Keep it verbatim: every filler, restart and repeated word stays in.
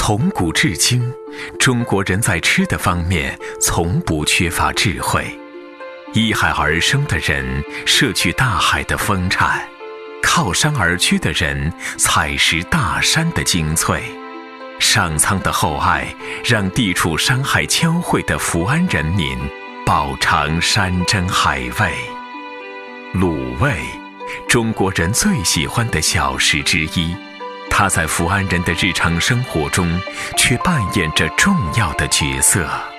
从古至今，中国人在吃的方面从不缺乏智慧。依海而生的人摄取大海的丰产，靠山而居的人采食大山的精粹。上苍的厚爱让地处山海交汇的福安人民饱尝山珍海味。卤味，中国人最喜欢的小食之一，它在福安人的日常生活中却扮演着重要的角色。